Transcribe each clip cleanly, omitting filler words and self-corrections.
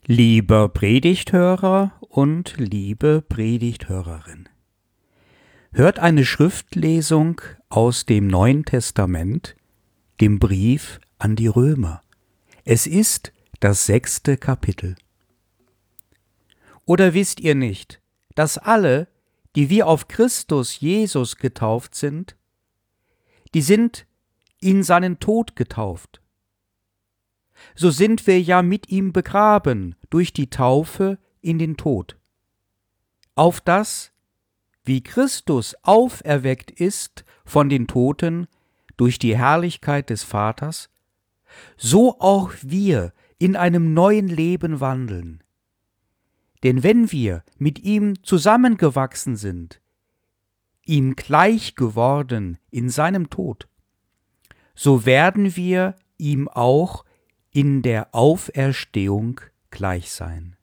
Lieber Predigthörer und liebe Predigthörerin, hört eine Schriftlesung aus dem Neuen Testament, dem Brief an die Römer. Es ist das 6. Kapitel. Oder wisst ihr nicht, dass alle, die wir auf Christus Jesus getauft sind, die sind in seinen Tod getauft? So sind wir ja mit ihm begraben durch die Taufe in den Tod, auf dass, wie Christus auferweckt ist von den Toten durch die Herrlichkeit des Vaters, so auch wir in einem neuen Leben wandeln. Denn wenn wir mit ihm zusammengewachsen sind, ihm gleich geworden in seinem Tod, so werden wir ihm auch in der Auferstehung gleich sein.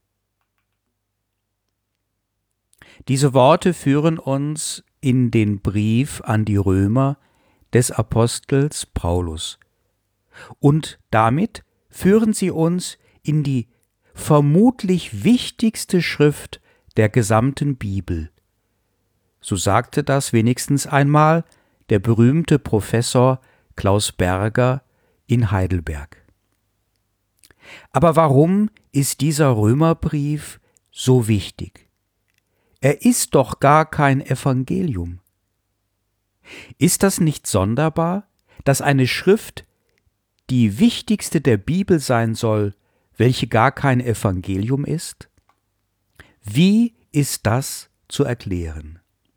Diese Worte führen uns in den Brief an die Römer des Apostels Paulus und damit führen sie uns in die vermutlich wichtigste Schrift der gesamten Bibel. So sagte das wenigstens einmal der berühmte Professor Klaus Berger in Heidelberg. Aber warum ist dieser Römerbrief so wichtig? Er ist doch gar kein Evangelium. Ist das nicht sonderbar, dass eine Schrift die wichtigste der Bibel sein soll, welche gar kein Evangelium ist? Wie ist das zu erklären?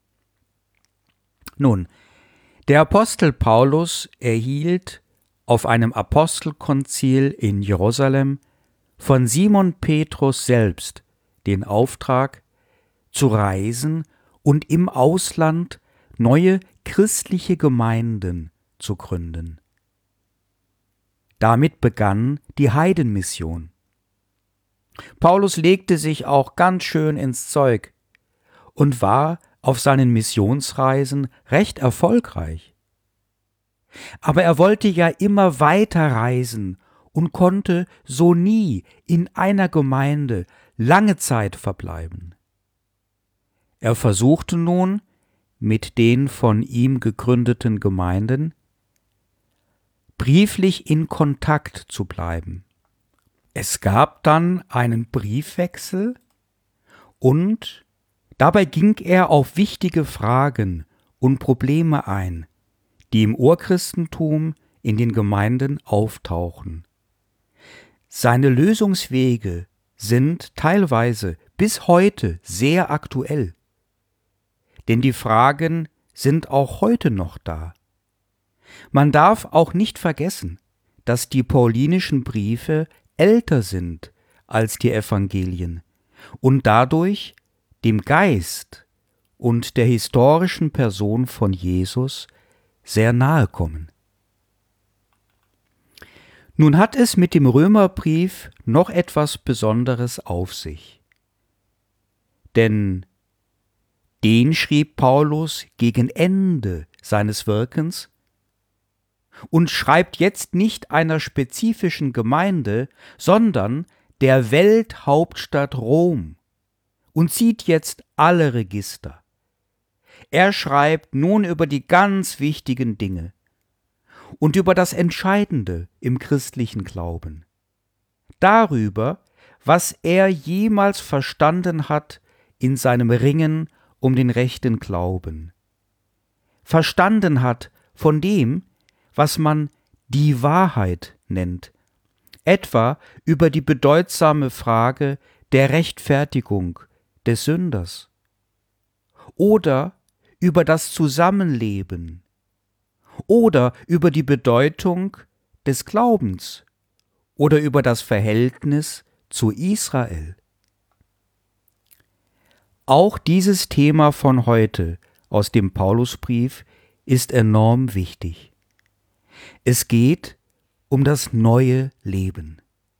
Nun, der Apostel Paulus erhielt auf einem Apostelkonzil in Jerusalem von Simon Petrus selbst den Auftrag, zu reisen und im Ausland neue christliche Gemeinden zu gründen. Damit begann die Heidenmission. Paulus legte sich auch ganz schön ins Zeug und war auf seinen Missionsreisen recht erfolgreich. Aber er wollte ja immer weiter reisen und konnte so nie in einer Gemeinde lange Zeit verbleiben. Er versuchte nun, mit den von ihm gegründeten Gemeinden brieflich in Kontakt zu bleiben. Es gab dann einen Briefwechsel und dabei ging er auf wichtige Fragen und Probleme ein, die im Urchristentum in den Gemeinden auftauchen. Seine Lösungswege sind teilweise bis heute sehr aktuell, denn die Fragen sind auch heute noch da. Man darf auch nicht vergessen, dass die paulinischen Briefe älter sind als die Evangelien und dadurch dem Geist und der historischen Person von Jesus sehr nahe kommen. Nun hat es mit dem Römerbrief noch etwas Besonderes auf sich. Denn den schrieb Paulus gegen Ende seines Wirkens und schreibt jetzt nicht einer spezifischen Gemeinde, sondern der Welthauptstadt Rom und zieht jetzt alle Register. Er schreibt nun über die ganz wichtigen Dinge und über das Entscheidende im christlichen Glauben. Darüber, was er jemals verstanden hat in seinem Ringen um den rechten Glauben. Verstanden hat von dem, was man die Wahrheit nennt, etwa über die bedeutsame Frage der Rechtfertigung des Sünders oder über das Zusammenleben oder über die Bedeutung des Glaubens oder über das Verhältnis zu Israel. Auch dieses Thema von heute aus dem Paulusbrief ist enorm wichtig. Es geht um das neue Leben.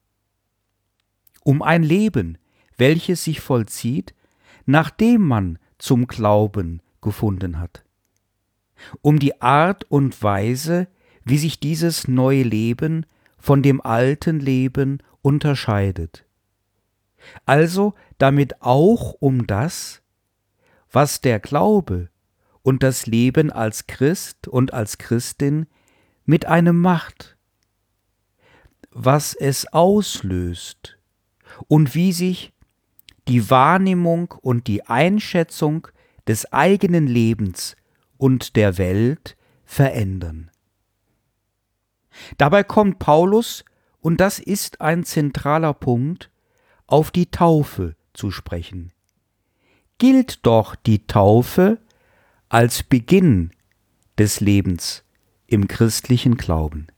Um ein Leben, welches sich vollzieht, nachdem man zum Glauben gefunden hat. Um die Art und Weise, wie sich dieses neue Leben von dem alten Leben unterscheidet. also damit auch um das, was der Glaube und das Leben als Christ und als Christin mit einem macht, was es auslöst und wie sich die Wahrnehmung und die Einschätzung des eigenen Lebens und der Welt verändern. Dabei kommt Paulus, und das ist ein zentraler Punkt, auf die Taufe zu sprechen. Gilt doch die Taufe als Beginn des Lebens im christlichen Glauben.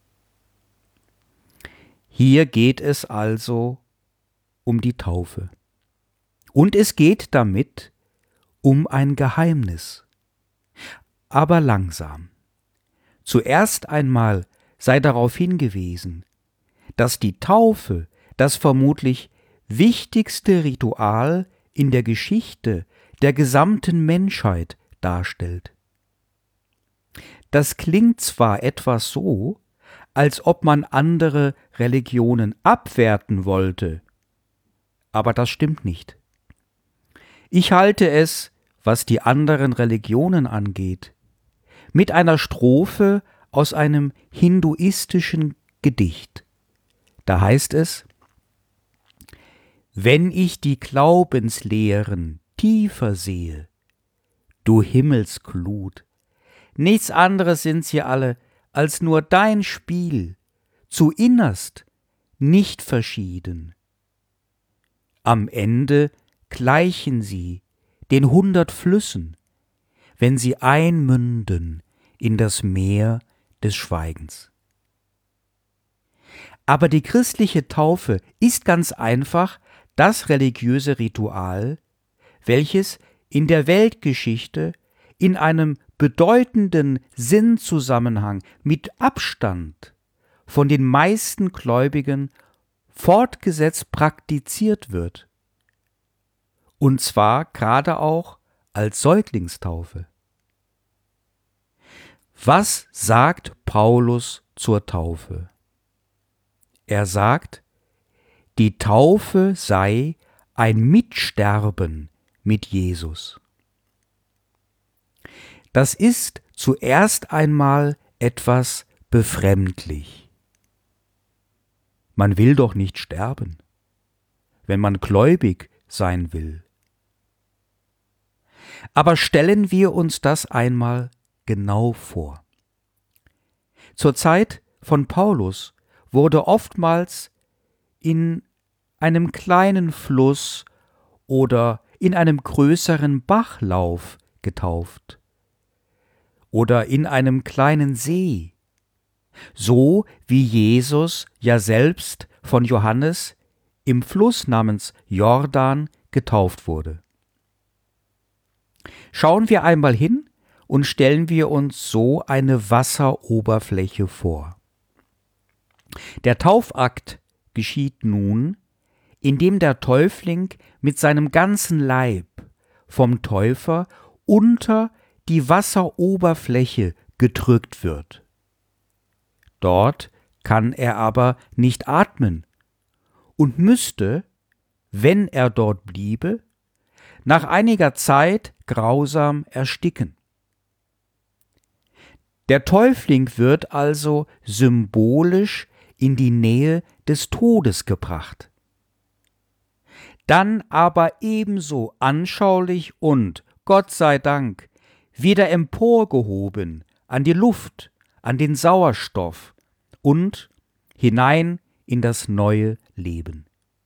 Hier geht es also um die Taufe. Und es geht damit um ein Geheimnis. Aber langsam. Zuerst einmal sei darauf hingewiesen, dass die Taufe das vermutlich wichtigste Ritual in der Geschichte der gesamten Menschheit darstellt. Das klingt zwar etwas so, als ob man andere Religionen abwerten wollte, aber das stimmt nicht. Ich halte es, was die anderen Religionen angeht, mit einer Strophe aus einem hinduistischen Gedicht. Da heißt es: Wenn ich die Glaubenslehren tiefer sehe, du Himmelsglut, nichts anderes sind sie alle als nur dein Spiel, zu innerst nicht verschieden. Am Ende gleichen sie den 100 Flüssen, wenn sie einmünden in das Meer des Schweigens. Aber die christliche Taufe ist ganz einfach das religiöse Ritual, welches in der Weltgeschichte in einem bedeutenden Sinnzusammenhang mit Abstand von den meisten Gläubigen fortgesetzt praktiziert wird. Und zwar gerade auch als Säuglingstaufe. Was sagt Paulus zur Taufe? Er sagt, die Taufe sei ein Mitsterben mit Jesus. Das ist zuerst einmal etwas befremdlich. Man will doch nicht sterben, wenn man gläubig sein will. Aber stellen wir uns das einmal genau vor. Zur Zeit von Paulus wurde oftmals in einem kleinen Fluss oder in einem größeren Bachlauf getauft oder in einem kleinen See, so wie Jesus ja selbst von Johannes im Fluss namens Jordan getauft wurde. Schauen wir einmal hin und stellen wir uns so eine Wasseroberfläche vor. Der Taufakt geschieht nun, indem der Täufling mit seinem ganzen Leib vom Täufer unter die Wasseroberfläche gedrückt wird. Dort kann er aber nicht atmen und müsste, wenn er dort bliebe, nach einiger Zeit grausam ersticken. Der Täufling wird also symbolisch in die Nähe des Todes gebracht. Dann aber ebenso anschaulich und, Gott sei Dank, wieder emporgehoben an die Luft, an den Sauerstoff und hinein in das neue Leben.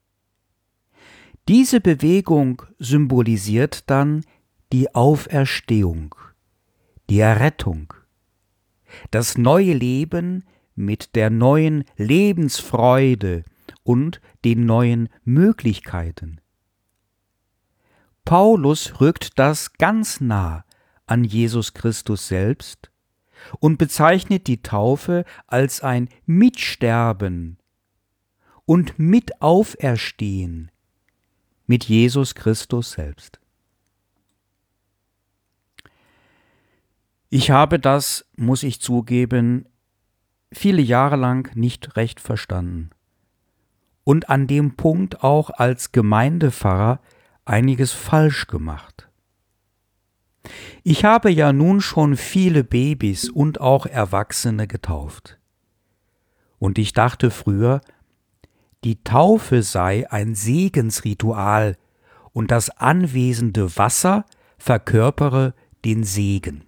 Diese Bewegung symbolisiert dann die Auferstehung, die Errettung, das neue Leben mit der neuen Lebensfreude und den neuen Möglichkeiten. Paulus rückt das ganz nah an Jesus Christus selbst und bezeichnet die Taufe als ein Mitsterben und Mitauferstehen mit Jesus Christus selbst. Ich habe das, muss ich zugeben, viele Jahre lang nicht recht verstanden. und an dem Punkt auch als Gemeindepfarrer einiges falsch gemacht. Ich habe ja nun schon viele Babys und auch Erwachsene getauft. Und ich dachte früher, die Taufe sei ein Segensritual und das anwesende Wasser verkörpere den Segen.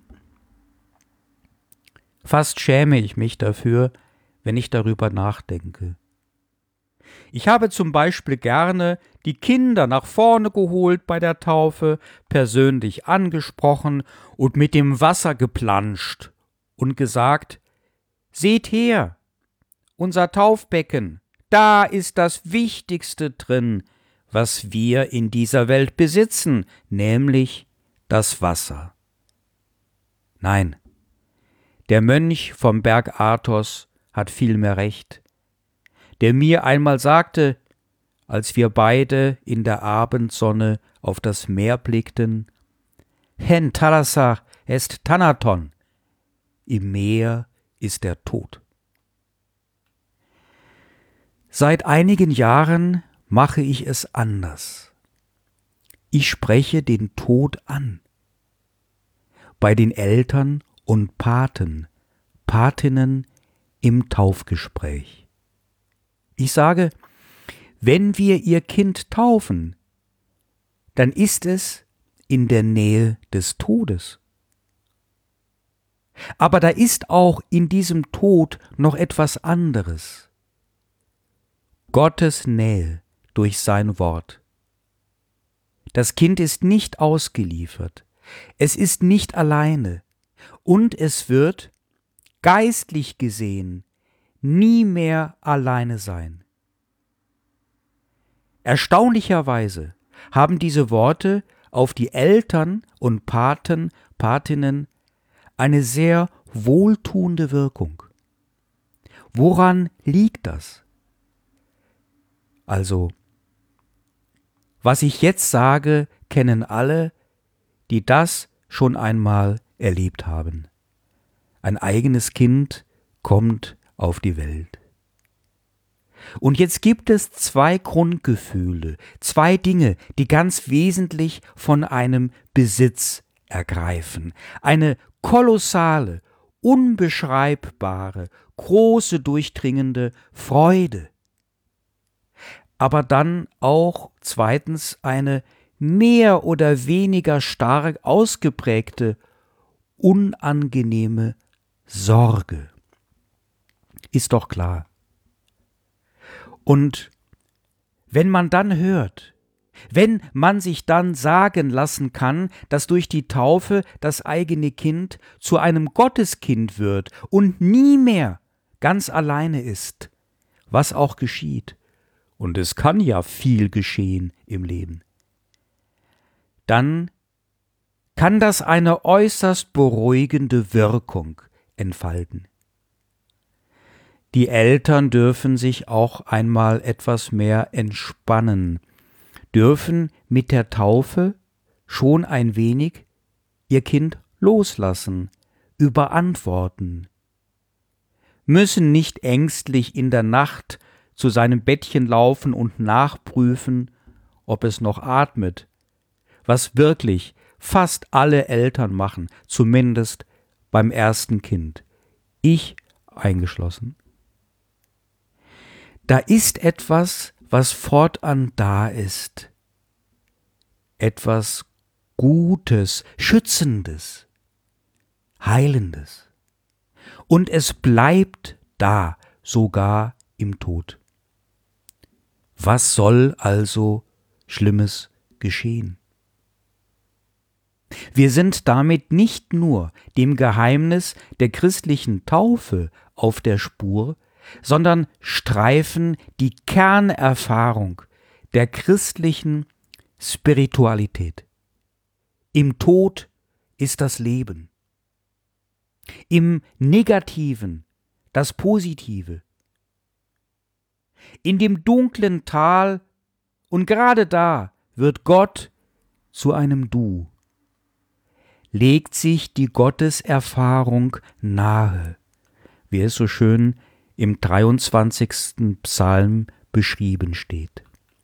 Fast schäme ich mich dafür, wenn ich darüber nachdenke. Ich habe zum Beispiel gerne die Kinder nach vorne geholt bei der Taufe, persönlich angesprochen und mit dem Wasser geplanscht und gesagt: Seht her, unser Taufbecken, da ist das Wichtigste drin, was wir in dieser Welt besitzen, nämlich das Wasser. Nein, der Mönch vom Berg Athos hat vielmehr recht, der mir einmal sagte, als wir beide in der Abendsonne auf das Meer blickten: Hen Thalasach est Thanaton, im Meer ist der Tod. Seit einigen Jahren mache ich es anders. Ich spreche den Tod an. Bei den Eltern und Paten, Patinnen im Taufgespräch. Ich sage, wenn wir ihr Kind taufen, dann ist es in der Nähe des Todes. Aber da ist auch in diesem Tod noch etwas anderes. Gottes Nähe durch sein Wort. Das Kind ist nicht ausgeliefert, es ist nicht alleine und es wird, geistlich gesehen, nie mehr alleine sein. Erstaunlicherweise haben diese Worte auf die Eltern und Paten, Patinnen eine sehr wohltuende Wirkung. Woran liegt das? Also, was ich jetzt sage, kennen alle, die das schon einmal erlebt haben. Ein eigenes Kind kommt auf die Welt. Und jetzt gibt es zwei Grundgefühle, zwei Dinge, die ganz wesentlich von einem Besitz ergreifen. Eine kolossale, unbeschreibbare, große, durchdringende Freude. Aber dann auch zweitens eine mehr oder weniger stark ausgeprägte, unangenehme Sorge. Ist doch klar. Und wenn man dann hört, wenn man sich dann sagen lassen kann, dass durch die Taufe das eigene Kind zu einem Gotteskind wird und nie mehr ganz alleine ist, was auch geschieht, und es kann ja viel geschehen im Leben, dann kann das eine äußerst beruhigende Wirkung entfalten. Die Eltern dürfen sich auch einmal etwas mehr entspannen, dürfen mit der Taufe schon ein wenig ihr Kind loslassen, überantworten, müssen nicht ängstlich in der Nacht zu seinem Bettchen laufen und nachprüfen, ob es noch atmet, was wirklich fast alle Eltern machen, zumindest beim ersten Kind, ich eingeschlossen. Da ist etwas, was fortan da ist, etwas Gutes, Schützendes, Heilendes, und es bleibt da, sogar im Tod. Was soll also Schlimmes geschehen? Wir sind damit nicht nur dem Geheimnis der christlichen Taufe auf der Spur, sondern streifen die Kernerfahrung der christlichen Spiritualität. Im Tod ist das Leben. Im Negativen das Positive. In dem dunklen Tal, und gerade da wird Gott zu einem Du. Legt sich die Gotteserfahrung nahe, wie es so schön im 23. Psalm beschrieben steht.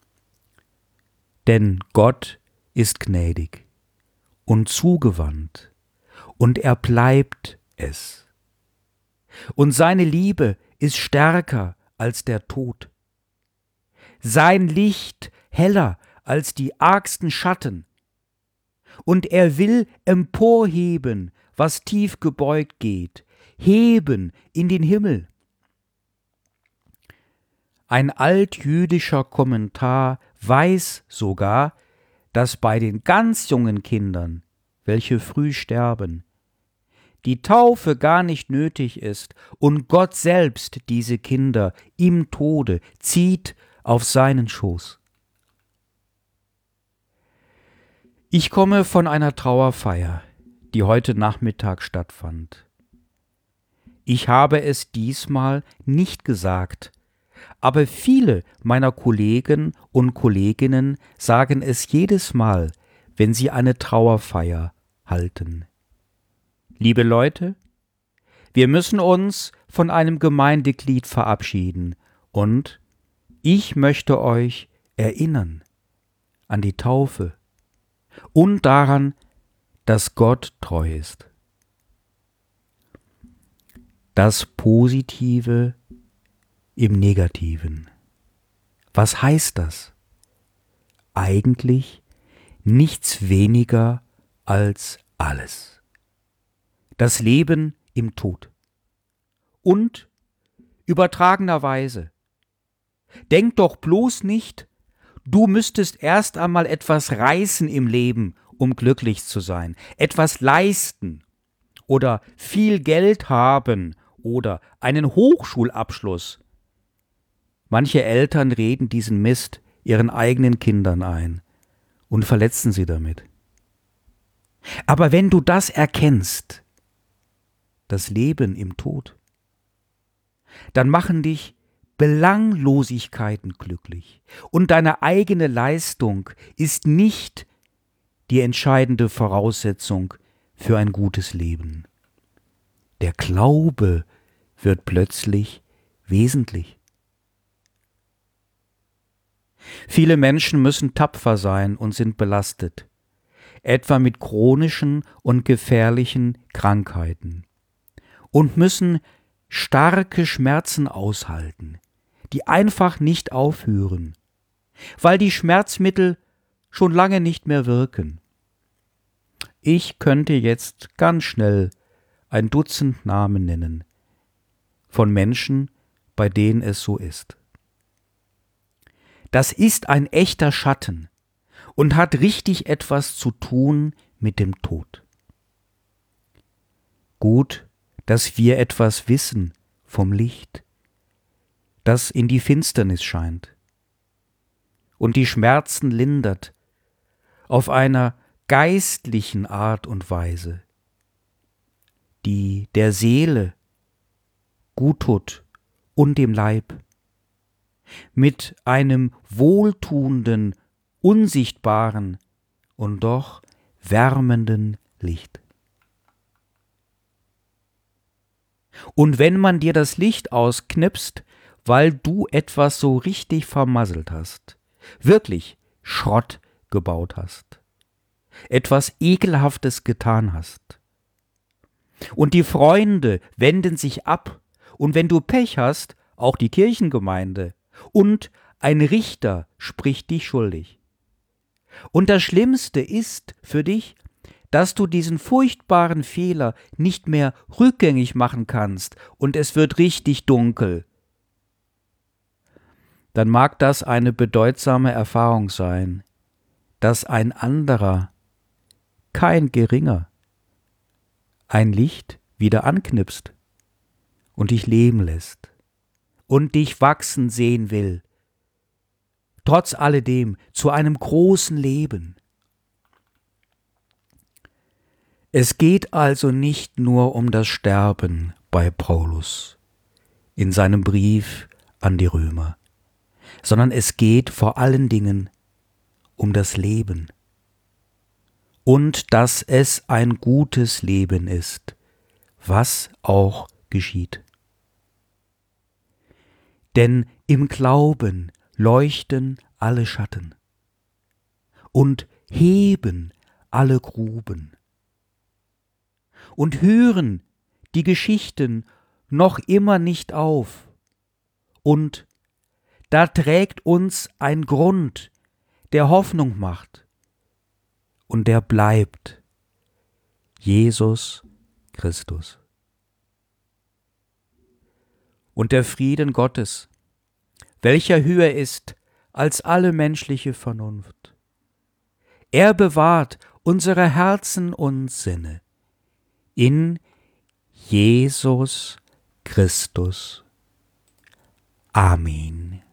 Denn Gott ist gnädig und zugewandt, und er bleibt es. Und seine Liebe ist stärker als der Tod. Sein Licht heller als die argsten Schatten. Und er will emporheben, was tief gebeugt geht, heben in den Himmel. Ein altjüdischer Kommentar weiß sogar, dass bei den ganz jungen Kindern, welche früh sterben, die Taufe gar nicht nötig ist und Gott selbst diese Kinder im Tode zieht auf seinen Schoß. Ich komme von einer Trauerfeier, die heute Nachmittag stattfand. Ich habe es diesmal nicht gesagt, aber viele meiner Kollegen und Kolleginnen sagen es jedes Mal, wenn sie eine Trauerfeier halten. Liebe Leute, wir müssen uns von einem Gemeindeglied verabschieden und ich möchte euch erinnern an die Taufe und daran, dass Gott treu ist. Das Positive im Negativen. Was heißt das? Eigentlich nichts weniger als alles. Das Leben im Tod. Und übertragenerweise. Denk doch bloß nicht, du müsstest erst einmal etwas reißen im Leben, um glücklich zu sein, etwas leisten oder viel Geld haben oder einen Hochschulabschluss. Manche Eltern reden diesen Mist ihren eigenen Kindern ein und verletzen sie damit. Aber wenn du das erkennst, das Leben im Tod, dann machen dich Belanglosigkeiten glücklich und deine eigene Leistung ist nicht die entscheidende Voraussetzung für ein gutes Leben. Der Glaube wird plötzlich wesentlich. Viele Menschen müssen tapfer sein und sind belastet, etwa mit chronischen und gefährlichen Krankheiten, und müssen starke Schmerzen aushalten, die einfach nicht aufhören, weil die Schmerzmittel schon lange nicht mehr wirken. Ich könnte jetzt ganz schnell ein Dutzend Namen nennen von Menschen, bei denen es so ist. Das ist ein echter Schatten und hat richtig etwas zu tun mit dem Tod. Gut, dass wir etwas wissen vom Licht, das in die Finsternis scheint und die Schmerzen lindert auf einer geistlichen Art und Weise, die der Seele gut tut und dem Leib, mit einem wohltuenden, unsichtbaren und doch wärmenden Licht. Und wenn man dir das Licht ausknipst, weil du etwas so richtig vermasselt hast, wirklich Schrott gebaut hast, etwas Ekelhaftes getan hast, und die Freunde wenden sich ab, und wenn du Pech hast, auch die Kirchengemeinde, und ein Richter spricht dich schuldig. Und das Schlimmste ist für dich, dass du diesen furchtbaren Fehler nicht mehr rückgängig machen kannst und es wird richtig dunkel. Dann mag das eine bedeutsame Erfahrung sein, dass ein anderer, kein geringer, ein Licht wieder anknipst und dich leben lässt und dich wachsen sehen will, trotz alledem zu einem großen Leben. Es geht also nicht nur um das Sterben bei Paulus in seinem Brief an die Römer, sondern es geht vor allen Dingen um das Leben und dass es ein gutes Leben ist, was auch geschieht. Denn im Glauben leuchten alle Schatten und heben alle Gruben und hören die Geschichten noch immer nicht auf. Und da trägt uns ein Grund, der Hoffnung macht, und der bleibt Jesus Christus. Und der Frieden Gottes, welcher höher ist als alle menschliche Vernunft, er bewahrt unsere Herzen und Sinne in Jesus Christus. Amen.